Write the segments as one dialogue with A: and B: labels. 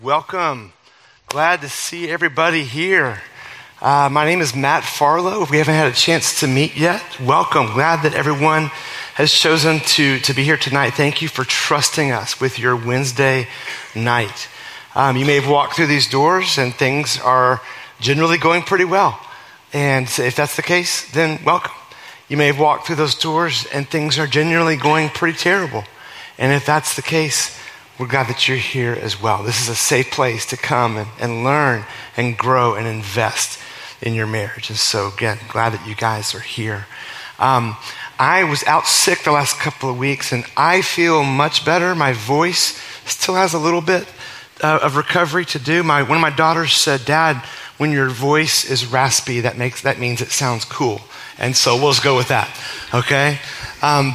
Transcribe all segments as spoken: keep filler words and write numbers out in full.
A: Welcome. Glad to see everybody here. Uh, my name is Matt Farlow. If we haven't had a chance to meet yet, welcome. Glad that everyone has chosen to, to be here tonight. Thank you for trusting us with your Wednesday night. Um, you may have walked through these doors and things are generally going pretty well. And if that's the case, then welcome. You may have walked through those doors and things are generally going pretty terrible. And if that's the case, we're glad that you're here as well. This is a safe place to come and, and learn and grow and invest in your marriage. And so again, glad that you guys are here. Um, I was out sick the last couple of weeks and I feel much better. My voice still has a little bit uh, of recovery to do. My one of my daughters said, "Dad, when your voice is raspy, that makes that means it sounds cool." And so we'll just go with that, okay? Um,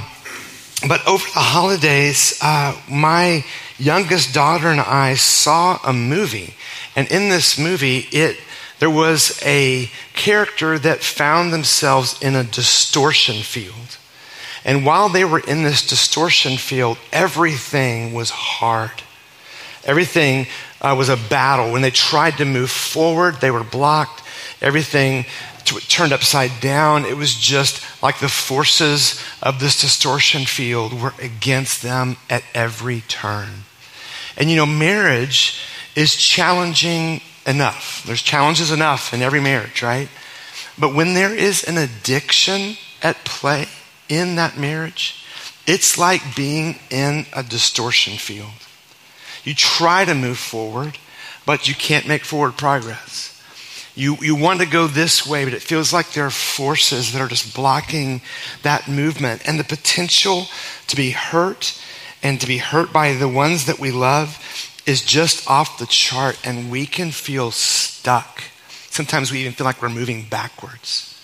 A: but over the holidays, uh, my youngest daughter and I saw a movie, and in this movie, it there was a character that found themselves in a distortion field. And while they were in this distortion field, everything was hard. Everything uh, was a battle. When they tried to move forward, they were blocked. Everything t- turned upside down. It was just like the forces of this distortion field were against them at every turn. And you know, marriage is challenging enough. There's challenges enough in every marriage, right? But when there is an addiction at play in that marriage, it's like being in a distortion field. You try to move forward, but you can't make forward progress. You you want to go this way, but it feels like there are forces that are just blocking that movement. And the potential to be hurt and to be hurt by the ones that we love is just off the chart, and we can feel stuck. Sometimes we even feel like we're moving backwards.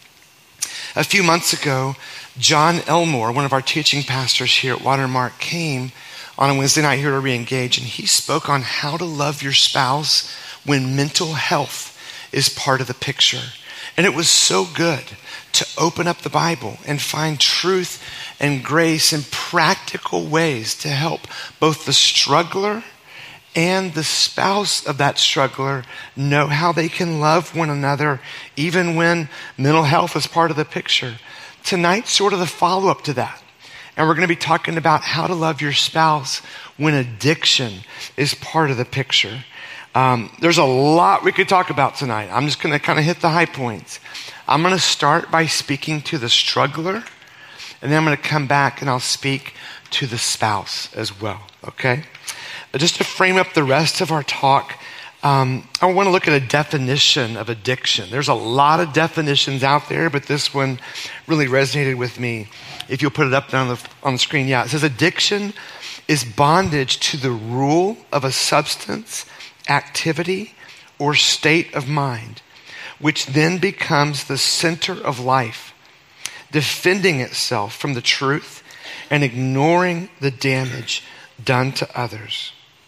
A: A few months ago, John Elmore, one of our teaching pastors here at Watermark, came on a Wednesday night here to Reengage, and he spoke on how to love your spouse when mental health is part of the picture. And it was so good to open up the Bible and find truth and grace and practical ways to help both the struggler and the spouse of that struggler know how they can love one another even when mental health is part of the picture. Tonight's sort of the follow-up to that. And we're going to be talking about how to love your spouse when addiction is part of the picture. Um, there's a lot we could talk about tonight. I'm just going to kind of hit the high points. I'm going to start by speaking to the struggler, and then I'm going to come back and I'll speak to the spouse as well, okay? Just to frame up the rest of our talk, um, I want to look at a definition of addiction. There's a lot of definitions out there, but this one really resonated with me. If you'll put it up there on the, on the screen, yeah. It says addiction is bondage to the rule of a substance, activity, or state of mind, which then becomes the center of life, defending itself from the truth and ignoring the damage done to others.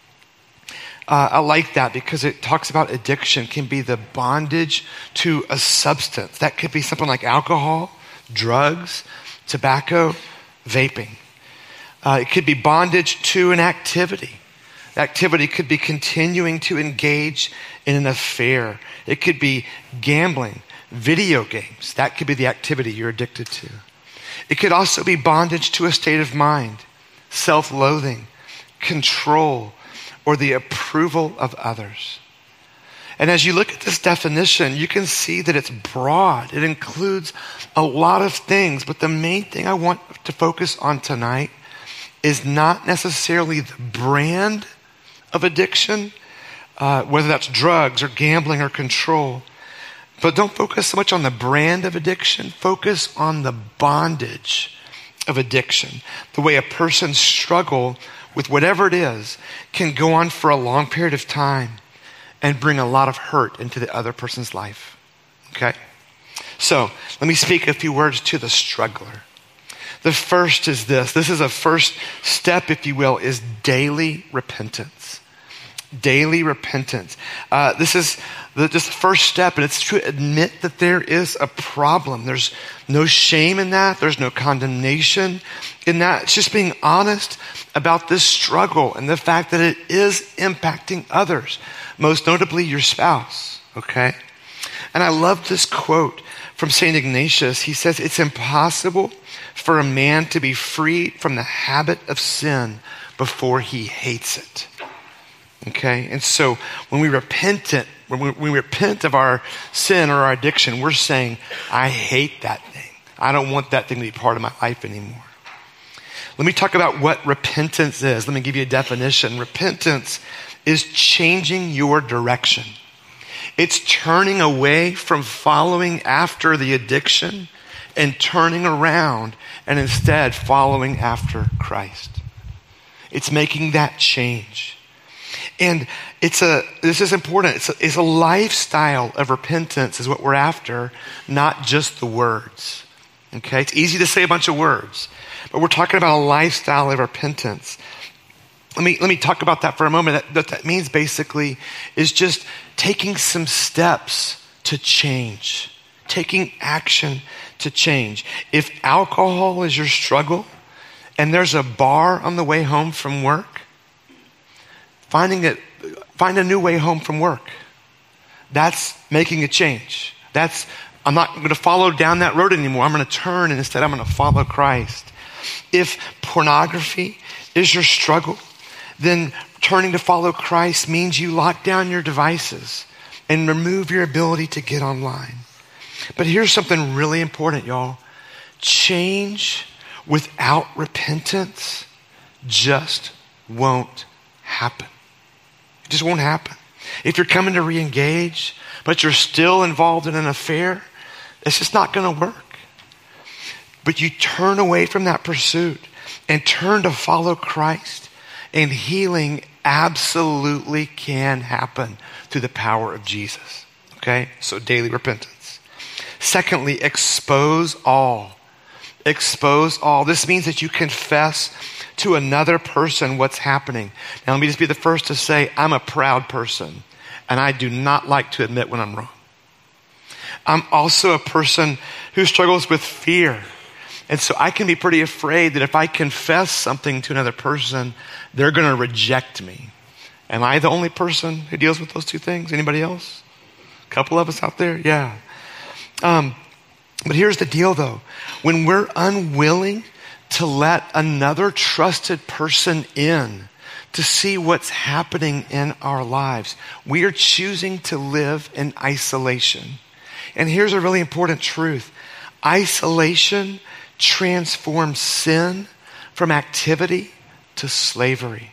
A: Uh, I like that because it talks about addiction can be the bondage to a substance. That could be something like alcohol, drugs, tobacco, vaping. Uh, it could be bondage to an activity. The activity could be continuing to engage in an affair. It could be gambling, video games. That could be the activity you're addicted to. It could also be bondage to a state of mind, self-loathing, control, or the approval of others. And as you look at this definition, you can see that it's broad. It includes a lot of things, but the main thing I want to focus on tonight is not necessarily the brand of addiction, uh, whether that's drugs or gambling or control. But don't focus so much on the brand of addiction. Focus on the bondage of addiction. The way a person's struggle with whatever it is can go on for a long period of time and bring a lot of hurt into the other person's life. Okay? So let me speak a few words to the struggler. The first is this. This is a first step, if you will, is daily repentance. Daily repentance. Uh, this is the just the first step, and it's to admit that there is a problem. There's no shame in that. There's no condemnation in that. It's just being honest about this struggle and the fact that it is impacting others, most notably your spouse, okay? And I love this quote from Saint Ignatius. He says, it's impossible for a man to be freed from the habit of sin before he hates it. Okay, and so when we repent it, when we, when we repent of our sin or our addiction, we're saying, I hate that thing. I don't want that thing to be part of my life anymore. Let me talk about what repentance is. Let me give you a definition. Repentance is changing your direction. It's turning away from following after the addiction and turning around and instead following after Christ. It's making that change. And it's a, this is important. It's a, it's a lifestyle of repentance is what we're after, not just the words. Okay. It's easy to say a bunch of words, but we're talking about a lifestyle of repentance. Let me, let me talk about that for a moment. That, what that means basically is just taking some steps to change, taking action to change. If alcohol is your struggle and there's a bar on the way home from work, Finding it, find a new way home from work. That's making a change. That's, I'm not going to follow down that road anymore. I'm going to turn and instead I'm going to follow Christ. If pornography is your struggle, then turning to follow Christ means you lock down your devices and remove your ability to get online. But here's something really important, y'all. Change without repentance just won't happen. It just won't happen. If you're coming to re-engage, but you're still involved in an affair, it's just not going to work. But you turn away from that pursuit and turn to follow Christ, and healing absolutely can happen through the power of Jesus. Okay? So daily repentance. Secondly, expose all. Expose all. This means that you confess to another person what's happening. Now, let me just be the first to say, I'm a proud person, and I do not like to admit when I'm wrong. I'm also a person who struggles with fear. And so I can be pretty afraid that if I confess something to another person, they're going to reject me. Am I the only person who deals with those two things? Anybody else? A couple of us out there? Yeah. Um, but here's the deal, though. When we're unwilling to let another trusted person in to see what's happening in our lives, we are choosing to live in isolation. And here's a really important truth. Isolation transforms sin from activity to slavery.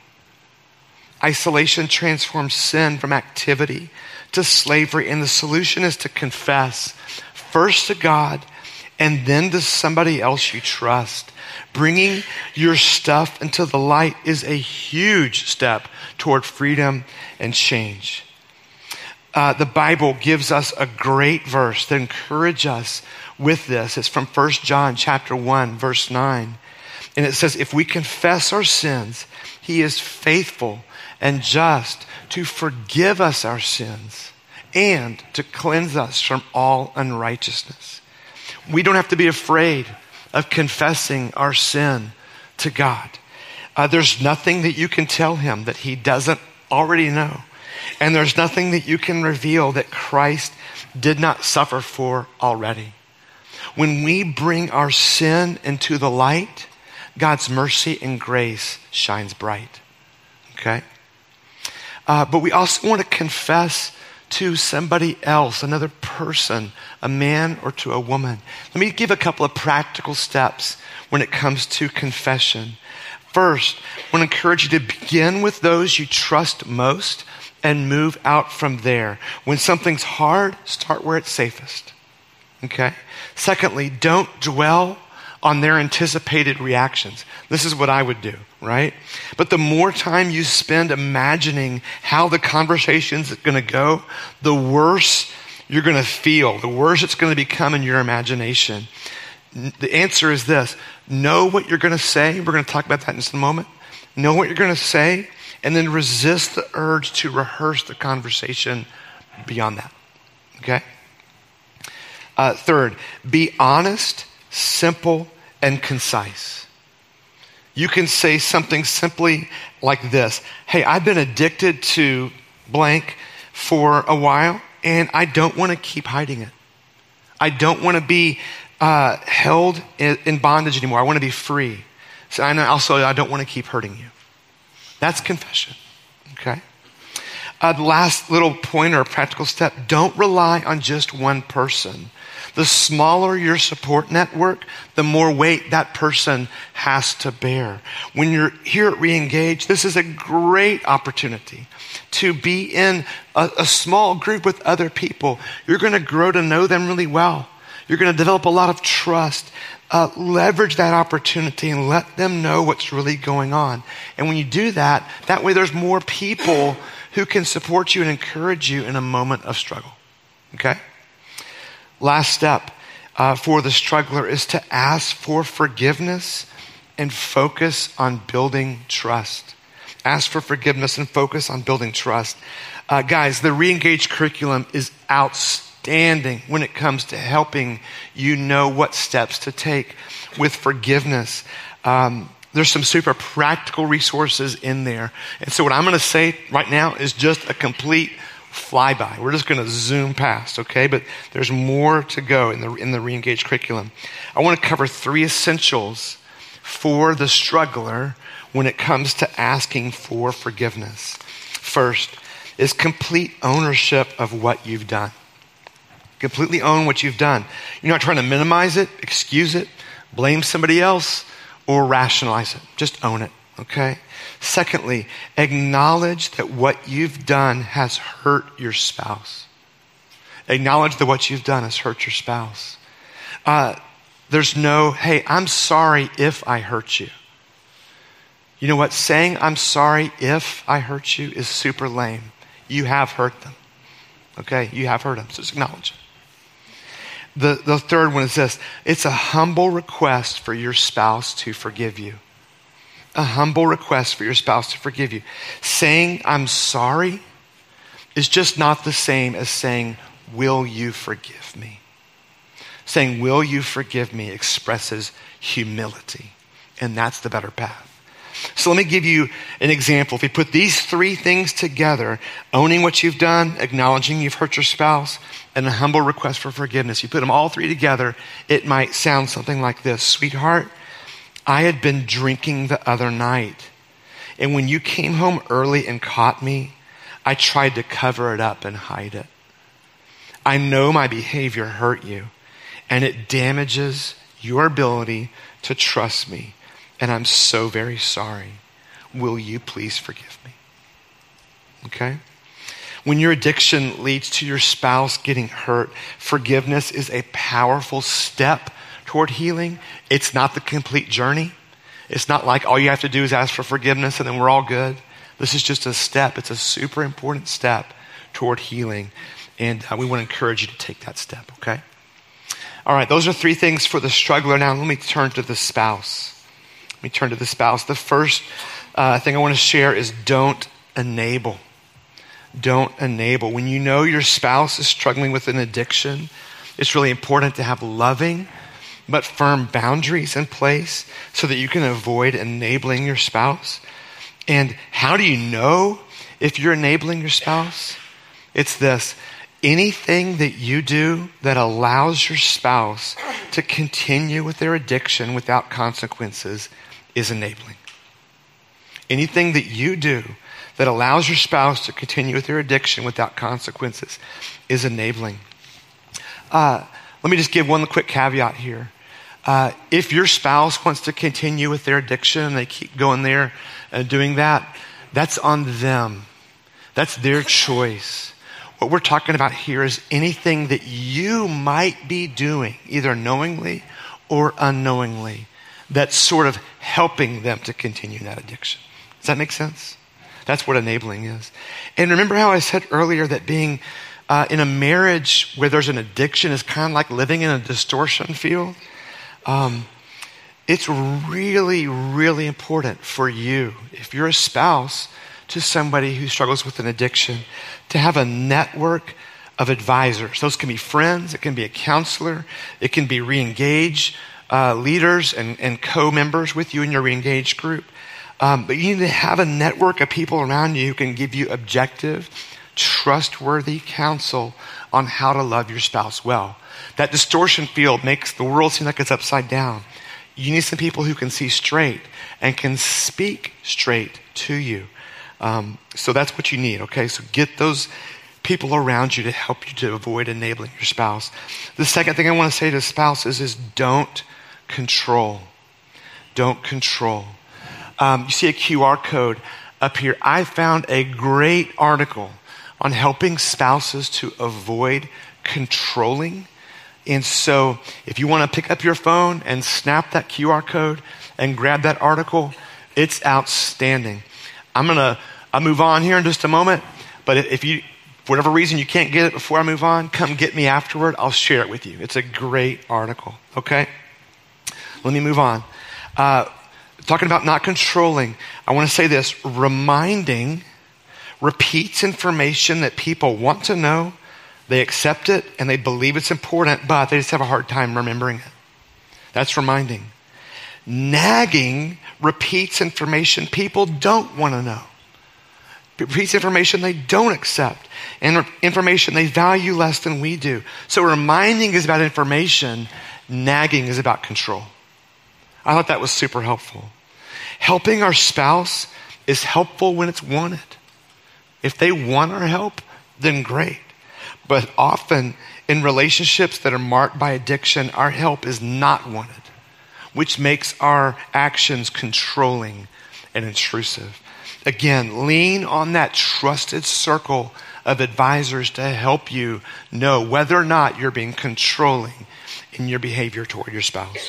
A: Isolation transforms sin from activity to slavery. And the solution is to confess first to God and then to somebody else you trust. Bringing your stuff into the light is a huge step toward freedom and change. Uh, the Bible gives us a great verse that encourages us with this. It's from First John chapter one, verse nine. And it says, if we confess our sins, he is faithful and just to forgive us our sins and to cleanse us from all unrighteousness. We don't have to be afraid of confessing our sin to God. Uh, there's nothing that you can tell him that he doesn't already know. And there's nothing that you can reveal that Christ did not suffer for already. When we bring our sin into the light, God's mercy and grace shines bright. Okay? Uh, but we also want to confess to somebody else, another person, a man or to a woman. Let me give a couple of practical steps when it comes to confession. First, I want to encourage you to begin with those you trust most and move out from there. When something's hard, start where it's safest. Okay? Secondly, don't dwell on their anticipated reactions. This is what I would do, right? But the more time you spend imagining how the conversation's going to go, the worse you're going to feel, the worse it's going to become in your imagination. The answer is this: know what you're going to say. We're going to talk about that in just a moment. Know what you're going to say and then resist the urge to rehearse the conversation beyond that, okay? Uh, third, be honest, simple, and concise. You can say something simply like this: hey, I've been addicted to blank for a while, and I don't want to keep hiding it. I don't want to be uh, held in, in bondage anymore. I want to be free. So I know also I don't want to keep hurting you. That's confession, okay? Uh, the last little point or practical step, don't rely on just one person. The smaller your support network, the more weight that person has to bear. When you're here at Reengage, this is a great opportunity to be in a, a small group with other people. You're going to grow to know them really well. You're going to develop a lot of trust. Uh, leverage that opportunity and let them know what's really going on. And when you do that, that way there's more people who can support you and encourage you in a moment of struggle, okay? Last step uh, for the struggler is to ask for forgiveness and focus on building trust. Ask for forgiveness and focus on building trust. Uh, guys, the Reengage curriculum is outstanding when it comes to helping you know what steps to take with forgiveness. Um, there's some super practical resources in there. And so what I'm going to say right now is just a complete flyby. We're just going to zoom past, okay? But there's more to go in the in the Reengage curriculum. I want to cover three essentials for the struggler when it comes to asking for forgiveness. First is complete ownership of what you've done. Completely own what you've done. You're not trying to minimize it, excuse it, blame somebody else, or rationalize it. Just own it, okay? Secondly, acknowledge that what you've done has hurt your spouse. Acknowledge that what you've done has hurt your spouse. Uh, there's no, hey, I'm sorry if I hurt you. You know what? Saying I'm sorry if I hurt you is super lame. You have hurt them. Okay? You have hurt them. So just acknowledge it. The, the third one is this. It's a humble request for your spouse to forgive you. A humble request for your spouse to forgive you. Saying I'm sorry is just not the same as saying, will you forgive me? Saying, will you forgive me expresses humility. And that's the better path. So let me give you an example. If you put these three things together, owning what you've done, acknowledging you've hurt your spouse, and a humble request for forgiveness, you put them all three together, it might sound something like this. Sweetheart, I had been drinking the other night, and when you came home early and caught me, I tried to cover it up and hide it. I know my behavior hurt you, and it damages your ability to trust me. And I'm so very sorry. Will you please forgive me? Okay? When your addiction leads to your spouse getting hurt, forgiveness is a powerful step toward healing. It's not the complete journey. It's not like all you have to do is ask for forgiveness and then we're all good. This is just a step. It's a super important step toward healing. And uh, we want to encourage you to take that step, okay? All right, those are three things for the struggler. Now let me turn to the spouse. Let me turn to the spouse. The first uh, thing I want to share is don't enable. Don't enable. When you know your spouse is struggling with an addiction, it's really important to have loving but firm boundaries in place so that you can avoid enabling your spouse. And how do you know if you're enabling your spouse? It's this. Anything that you do that allows your spouse to continue with their addiction without consequences is enabling. Anything that you do that allows your spouse to continue with their addiction without consequences is enabling. Uh, let me just give one quick caveat here. Uh, if your spouse wants to continue with their addiction and they keep going there and doing that, that's on them. That's their choice. What we're talking about here is anything that you might be doing, either knowingly or unknowingly, that's sort of helping them to continue that addiction. Does that make sense? That's what enabling is. And remember how I said earlier that being uh, in a marriage where there's an addiction is kind of like living in a distortion field? Um, it's really, really important for you, if you're a spouse, to somebody who struggles with an addiction, to have a network of advisors. Those can be friends, it can be a counselor, it can be re-engage uh, leaders and, and co-members with you in your re-engage group. Um, but you need to have a network of people around you who can give you objective, trustworthy counsel on how to love your spouse well. That distortion field makes the world seem like it's upside down. You need some people who can see straight and can speak straight to you. Um, so that's what you need, okay? So get those people around you to help you to avoid enabling your spouse. The second thing I want to say to spouses is don't control. Don't control. Um, you see a Q R code up here. I found a great article on helping spouses to avoid controlling. And so if you want to pick up your phone and snap that Q R code and grab that article, it's outstanding. I'm going to I'll move on here in just a moment, but if you, for whatever reason you can't get it before I move on, come get me afterward. I'll share it with you. It's a great article, okay? Let me move on. Uh, talking about not controlling, I want to say this. Reminding repeats information that people want to know, they accept it, and they believe it's important, but they just have a hard time remembering it. That's reminding. Nagging repeats information people don't want to know. Repeats information they don't accept, and re- information they value less than we do. So reminding is about information, nagging is about control. I thought that was super helpful. Helping our spouse is helpful when it's wanted. If they want our help, then great. But often in relationships that are marked by addiction, our help is not wanted, which makes our actions controlling and intrusive. Again, lean on that trusted circle of advisors to help you know whether or not you're being controlling in your behavior toward your spouse.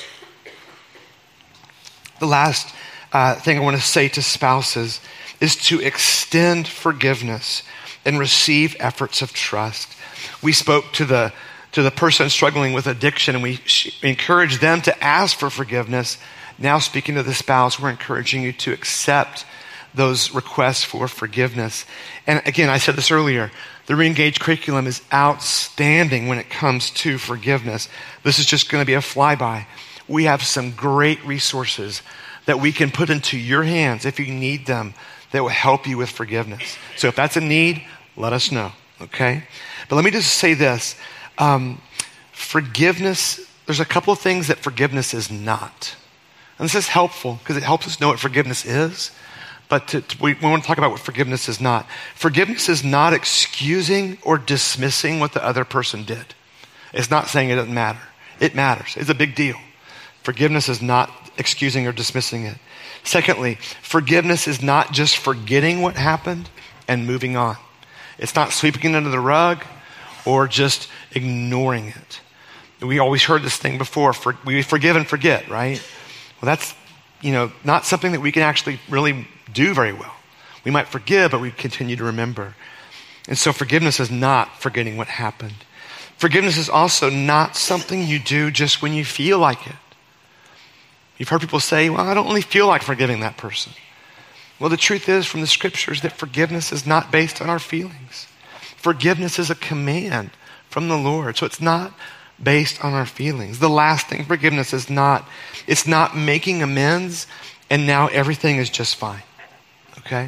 A: The last uh, thing I want to say to spouses is to extend forgiveness and receive efforts of trust. We spoke to the to the person struggling with addiction, and we sh- encouraged them to ask for forgiveness. Now speaking to the spouse, we're encouraging you to accept those requests for forgiveness. And again, I said this earlier, the Re-Engage curriculum is outstanding when it comes to forgiveness. This is just going to be a flyby. We have some great resources that we can put into your hands if you need them that will help you with forgiveness. So if that's a need, let us know, okay? But let me just say this. Um, forgiveness, there's a couple of things that forgiveness is not. And this is helpful because it helps us know what forgiveness is. But to, to, we, we want to talk about what forgiveness is not. Forgiveness is not excusing or dismissing what the other person did. It's not saying it doesn't matter. It matters. It's a big deal. Forgiveness is not excusing or dismissing it. Secondly, forgiveness is not just forgetting what happened and moving on. It's not sweeping it under the rug or just ignoring it. We always heard this thing before, for, we forgive and forget, right? Well, that's, you know, not something that we can actually really do very well. We might forgive, but we continue to remember. And so forgiveness is not forgetting what happened. Forgiveness is also not something you do just when you feel like it. You've heard people say, well, I don't really feel like forgiving that person. Well, the truth is from the scriptures that forgiveness is not based on our feelings. Forgiveness is a command from the Lord. So it's not based on our feelings. The last thing, forgiveness is not, it's not making amends and now everything is just fine. Okay?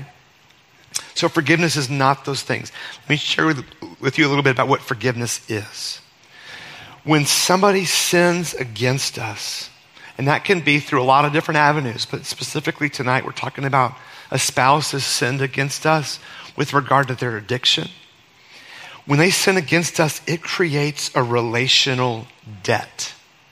A: So forgiveness is not those things. Let me share with, with you a little bit about what forgiveness is. When somebody sins against us, and that can be through a lot of different avenues, but specifically tonight we're talking about a spouse has sinned against us with regard to their addiction. When they sin against us, it creates a relational debt.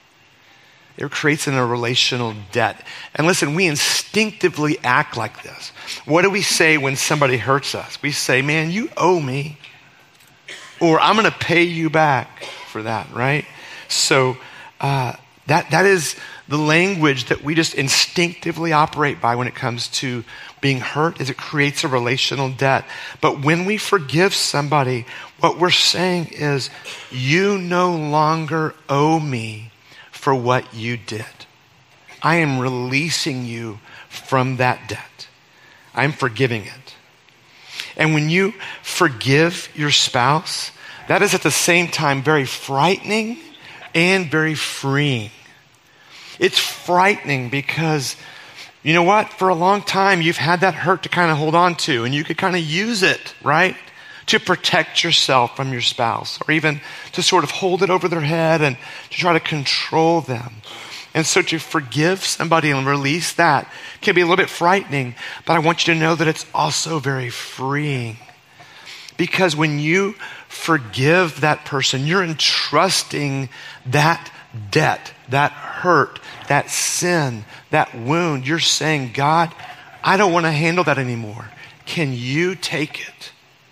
A: It creates a relational debt. And listen, we instinctively act like this. What do we say when somebody hurts us? We say, man, you owe me. Or I'm going to pay you back for that, right? So uh, that that is the language that we just instinctively operate by when it comes to being hurt, is it creates a relational debt. But when we forgive somebody, what we're saying is, you no longer owe me for what you did. I am releasing you from that debt. I'm forgiving it. And when you forgive your spouse, that is at the same time very frightening and very freeing. It's frightening because, you know what? For a long time, you've had that hurt to kind of hold on to, and you could kind of use it, right? To protect yourself from your spouse, or even to sort of hold it over their head and to try to control them. And so to forgive somebody and release that can be a little bit frightening, but I want you to know that it's also very freeing. Because when you forgive that person, you're entrusting that debt, that hurt, that sin, that wound. You're saying, God, I don't want to handle that anymore. Can you take it?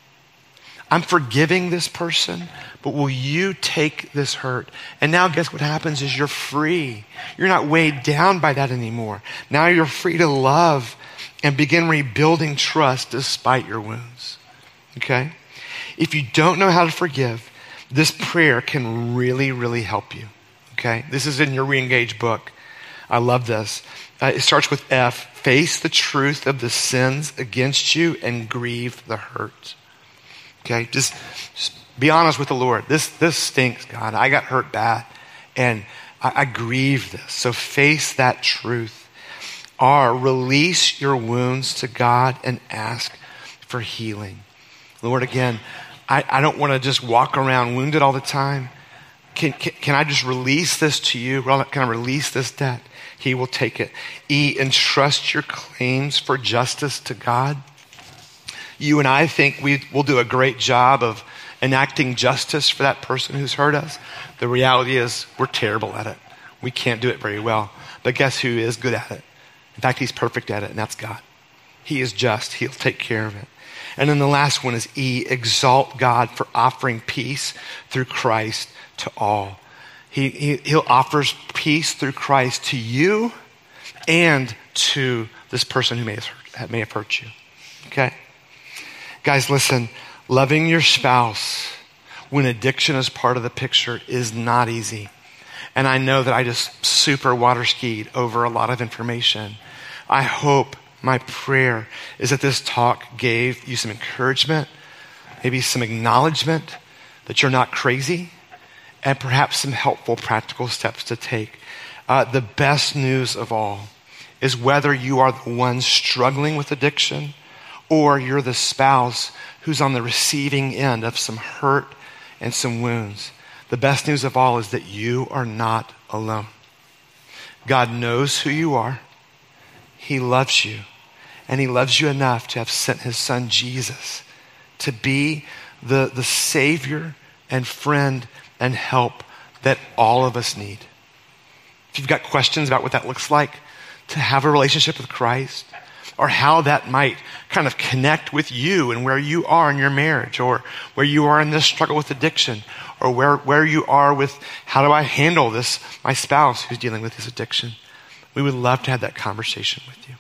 A: I'm forgiving this person, but will you take this hurt? And now guess what happens is you're free. You're not weighed down by that anymore. Now you're free to love and begin rebuilding trust despite your wounds. Okay? If you don't know how to forgive, this prayer can really, really help you. Okay? This is in your Reengage book. I love this. Uh, it starts with F. Face the truth of the sins against you and grieve the hurt. Okay? Just, just be honest with the Lord. This, this stinks, God. I got hurt bad. And I, I grieve this. So face that truth. R. Release your wounds to God and ask for healing. Lord, again, I, I don't want to just walk around wounded all the time. Can, can, can I just release this to you? Can I release this debt? He will take it. E, entrust your claims for justice to God. You and I think we will do a great job of enacting justice for that person who's hurt us. The reality is we're terrible at it. We can't do it very well. But guess who is good at it? In fact, he's perfect at it, and that's God. He is just. He'll take care of it. And then the last one is E, exalt God for offering peace through Christ to all. He, he, he'll offers peace through Christ to you and to this person who may have hurt, may have hurt you. Okay? Guys, listen, loving your spouse when addiction is part of the picture is not easy. And I know that I just super water skied over a lot of information. I hope, my prayer is that this talk gave you some encouragement, maybe some acknowledgement that you're not crazy, and perhaps some helpful practical steps to take. Uh, the best news of all is whether you are the one struggling with addiction or you're the spouse who's on the receiving end of some hurt and some wounds. The best news of all is that you are not alone. God knows who you are. He loves you. And he loves you enough to have sent his son Jesus to be the, the savior and friend and help that all of us need. If you've got questions about what that looks like to have a relationship with Christ, or how that might kind of connect with you and where you are in your marriage, or where you are in this struggle with addiction, or where, where you are with how do I handle this, my spouse who's dealing with this addiction, we would love to have that conversation with you.